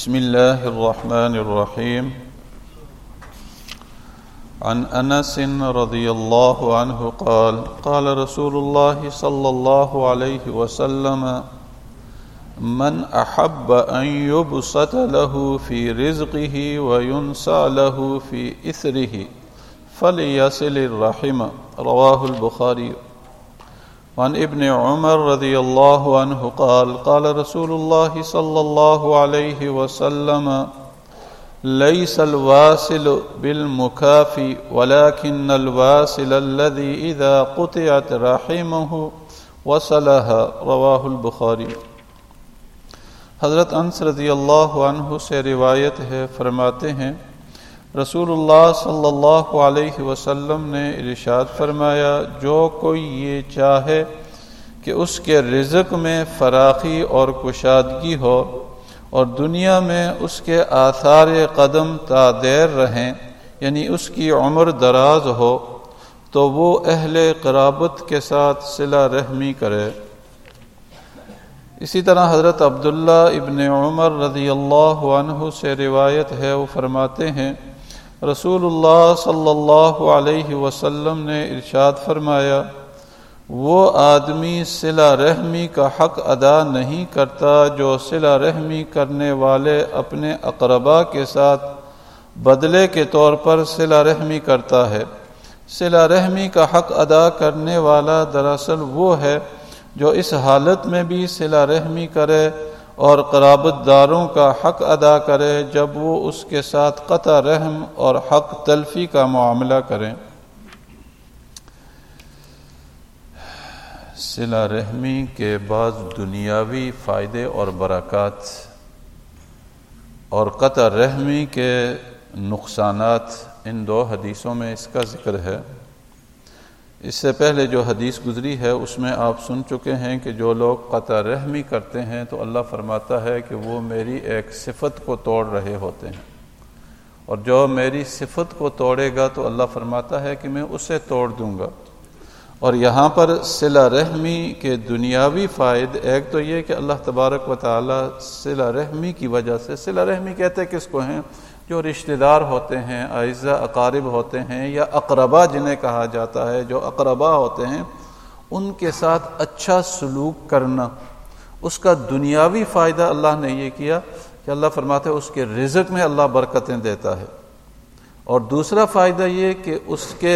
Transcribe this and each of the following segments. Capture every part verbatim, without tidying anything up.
بسم الله الرحمن الرحيم. عن أنس رضي الله عنه قال قال رسول الله صلى الله عليه وسلم: من أحب أن يبسط له في رزقه وينسى له في إثره فليصل الرحم. رواه البخاري. وعن ابن عمر رضي الله عنه قال قال رسول الله صلى الله عليه وسلم: ليس الواصل بالمكافي ولكن الواصل الذي إذا قطعت رحمه وصلها. رواه البخاري. حضرت انس رضی اللہ عنہ سے روایت ہے، فرماتے ہیں رسول اللہ صلی اللہ علیہ وسلم نے ارشاد فرمایا: جو کوئی یہ چاہے کہ اس کے رزق میں فراخی اور کشادگی ہو اور دنیا میں اس کے آثار قدم تا دیر رہیں، یعنی اس کی عمر دراز ہو، تو وہ اہل قرابت کے ساتھ صلہ رحمی کرے۔ اسی طرح حضرت عبداللہ ابن عمر رضی اللہ عنہ سے روایت ہے، وہ فرماتے ہیں رسول اللہ صلی اللہ علیہ وسلم نے ارشاد فرمایا: وہ آدمی صلہ رحمی کا حق ادا نہیں کرتا جو صلہ رحمی کرنے والے اپنے اقربا کے ساتھ بدلے کے طور پر صلہ رحمی کرتا ہے۔ صلہ رحمی کا حق ادا کرنے والا دراصل وہ ہے جو اس حالت میں بھی صلہ رحمی کرے اور قرابت داروں کا حق ادا کرے جب وہ اس کے ساتھ قطع رحم اور حق تلفی کا معاملہ کریں۔ صلہ رحمی کے بعض دنیاوی فائدے اور برکات اور قطع رحمی کے نقصانات، ان دو حدیثوں میں اس کا ذکر ہے۔ اس سے پہلے جو حدیث گزری ہے اس میں آپ سن چکے ہیں کہ جو لوگ قطع رحمی کرتے ہیں تو اللہ فرماتا ہے کہ وہ میری ایک صفت کو توڑ رہے ہوتے ہیں، اور جو میری صفت کو توڑے گا تو اللہ فرماتا ہے کہ میں اسے توڑ دوں گا۔ اور یہاں پر صلہ رحمی کے دنیاوی فائد، ایک تو یہ کہ اللہ تبارک و تعالی صلہ رحمی کی وجہ سے، صلہ رحمی کہتے کس کو ہیں؟ جو رشتہ دار ہوتے ہیں، اعزاء اقارب ہوتے ہیں، یا اقربا جنہیں کہا جاتا ہے، جو اقربا ہوتے ہیں ان کے ساتھ اچھا سلوک کرنا، اس کا دنیاوی فائدہ اللہ نے یہ کیا کہ اللہ فرماتے ہیں اس کے رزق میں اللہ برکتیں دیتا ہے، اور دوسرا فائدہ یہ کہ اس کے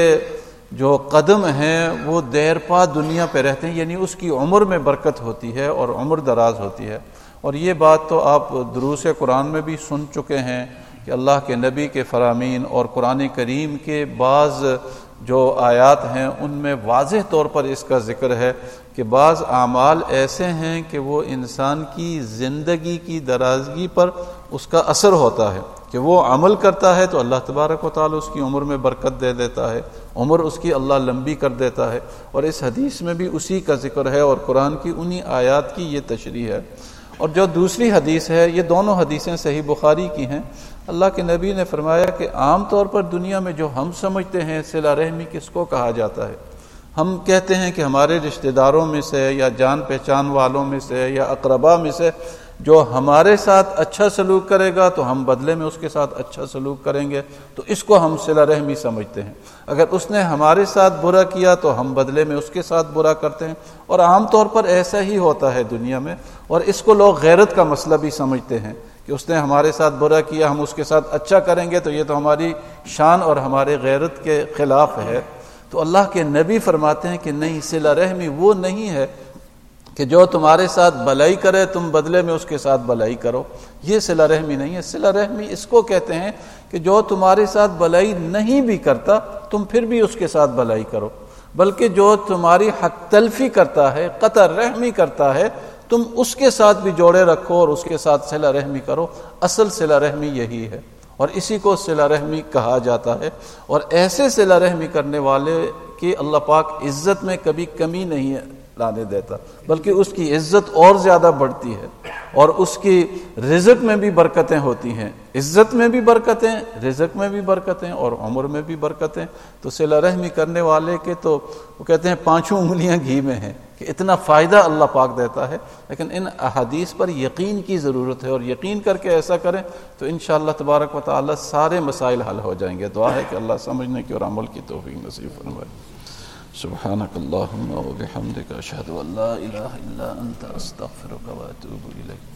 جو قدم ہیں وہ دیر پا دنیا پہ رہتے ہیں، یعنی اس کی عمر میں برکت ہوتی ہے اور عمر دراز ہوتی ہے۔ اور یہ بات تو آپ دروس قرآن میں بھی سن چکے ہیں کہ اللہ کے نبی کے فرامین اور قرآن کریم کے بعض جو آیات ہیں ان میں واضح طور پر اس کا ذکر ہے کہ بعض اعمال ایسے ہیں کہ وہ انسان کی زندگی کی درازگی پر اس کا اثر ہوتا ہے کہ وہ عمل کرتا ہے تو اللہ تبارک و تعالی اس کی عمر میں برکت دے دیتا ہے، عمر اس کی اللہ لمبی کر دیتا ہے، اور اس حدیث میں بھی اسی کا ذکر ہے اور قرآن کی انہی آیات کی یہ تشریح ہے۔ اور جو دوسری حدیث ہے، یہ دونوں حدیثیں صحیح بخاری کی ہیں۔ اللہ کے نبی نے فرمایا کہ عام طور پر دنیا میں جو ہم سمجھتے ہیں صلہ رحمی کس کو کہا جاتا ہے، ہم کہتے ہیں کہ ہمارے رشتہ داروں میں سے یا جان پہچان والوں میں سے یا اقربا میں سے جو ہمارے ساتھ اچھا سلوک کرے گا تو ہم بدلے میں اس کے ساتھ اچھا سلوک کریں گے، تو اس کو ہم صلہ رحمی سمجھتے ہیں۔ اگر اس نے ہمارے ساتھ برا کیا تو ہم بدلے میں اس کے ساتھ برا کرتے ہیں، اور عام طور پر ایسا ہی ہوتا ہے دنیا میں، اور اس کو لوگ غیرت کا مسئلہ بھی سمجھتے ہیں کہ اس نے ہمارے ساتھ برا کیا، ہم اس کے ساتھ اچھا کریں گے تو یہ تو ہماری شان اور ہمارے غیرت کے خلاف ہے۔ تو اللہ کے نبی فرماتے ہیں کہ نہیں، صلہ رحمی وہ نہیں ہے کہ جو تمہارے ساتھ بلائی کرے تم بدلے میں اس کے ساتھ بلائی کرو، یہ صلہ رحمی نہیں ہے۔ صلہ رحمی اس کو کہتے ہیں کہ جو تمہارے ساتھ بلائی نہیں بھی کرتا تم پھر بھی اس کے ساتھ بلائی کرو، بلکہ جو تمہاری حق تلفی کرتا ہے، قطع رحمی کرتا ہے، تم اس کے ساتھ بھی جوڑے رکھو اور اس کے ساتھ صلہ رحمی کرو۔ اصل صلہ رحمی یہی ہے، اور اسی کو صلہ رحمی کہا جاتا ہے۔ اور ایسے صلہ رحمی کرنے والے کی اللہ پاک عزت میں کبھی کمی نہیں لانے دیتا، بلکہ اس کی عزت اور زیادہ بڑھتی ہے، اور اس کی رزق میں بھی برکتیں ہوتی ہیں، عزت میں بھی برکتیں، رزق میں بھی برکتیں، اور عمر میں بھی برکتیں۔ تو صلہ رحمی کرنے والے کے تو وہ کہتے ہیں پانچوں انگلیاں گھی میں ہیں کہ اتنا فائدہ اللہ پاک دیتا ہے، لیکن ان احادیث پر یقین کی ضرورت ہے، اور یقین کر کے ایسا کریں تو انشاءاللہ تبارک و تعالی سارے مسائل حل ہو جائیں گے۔ دعا ہے کہ اللہ سمجھنے کی اور عمل کی توفیق نصیب فرمائے۔ سبحانک اللہم و بحمدک، اشہد ان لا الہ الا انت، استغفرک و اتوب الیک۔